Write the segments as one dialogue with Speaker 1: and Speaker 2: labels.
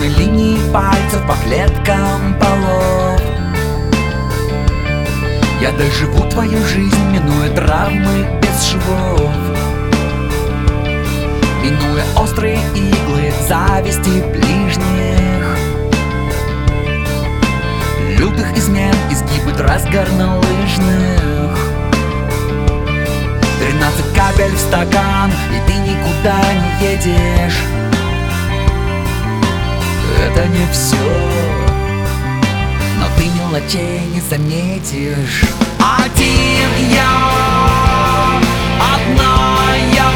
Speaker 1: линии пальцев по клеткам полов. Я доживу твою жизнь, минуя травмы без швов, минуя острые иглы зависти ближних, лютых измен, изгибы трасс горнолыжных. 13 капель в стакан, и ты никуда не едешь. Это не все, но ты мелочей не заметишь. Один я, одна я.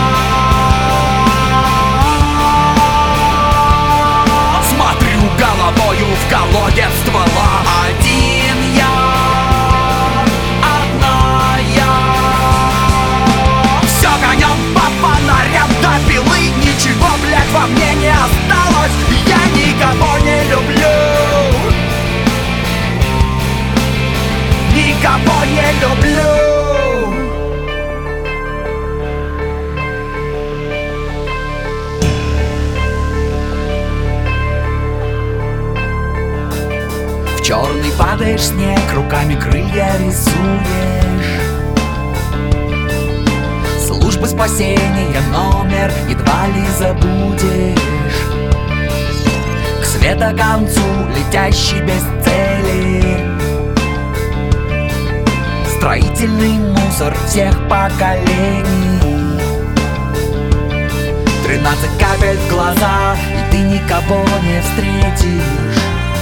Speaker 1: Смотрю головою в колодец ствола. Один я, одна я. Все гонем по фонарям до пилы. Ничего, блядь, во мне не осталось. Я никого не люблю. Никого не люблю. В черный падаешь снег, руками крылья рисуешь. Службы спасения номер едва ли забудешь. К светоконцу летящий без цели. Строительный мусор всех поколений. 13 капель в глаза, и ты никого не встретишь.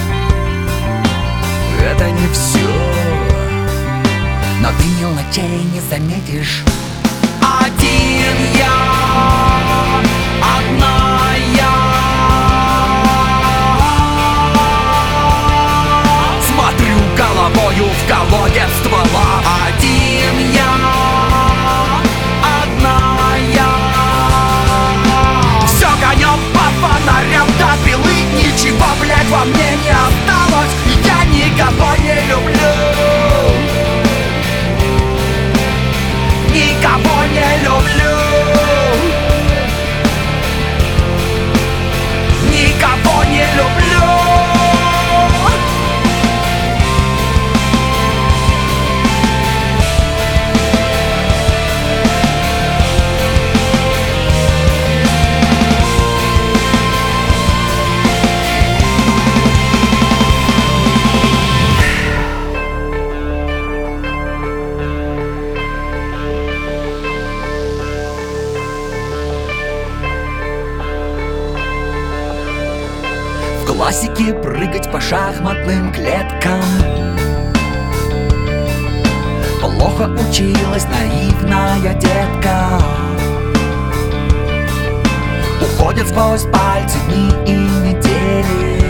Speaker 1: Это не все, но ты мелочей не заметишь. Один я, одна я. Смотрю головою в колодец ствола. Один я, одна я. Все гонем по фонарям до пилы. Ничего, блядь, во мне не осталось. Я никого не люблю. Никого не люблю. Никого не люблю. В классике прыгать по шахматным клеткам. Плохо училась наивная детка. Уходят сквозь пальцы дни и недели.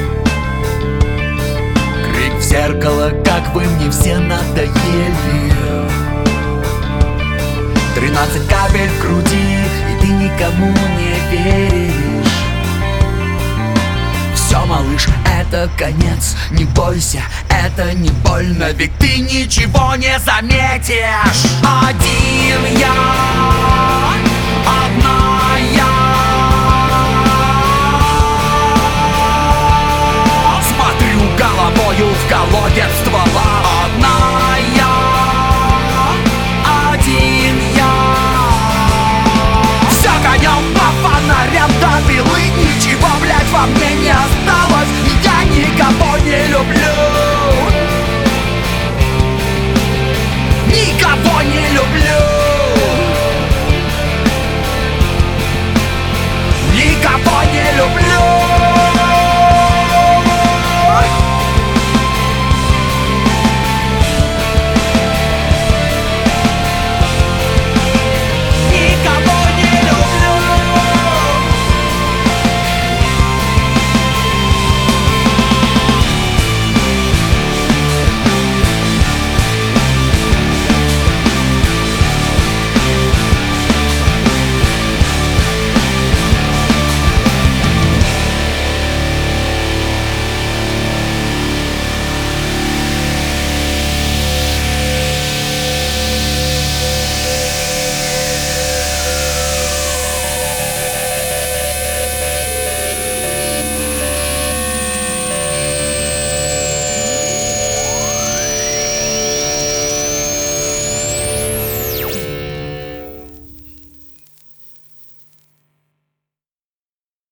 Speaker 1: Крик в зеркало, как вы мне все надоели. 13 капель в груди, и ты никому не веришь. Все, малыш, это конец. Не бойся, это не больно, ведь ты ничего не заметишь. Один я, одна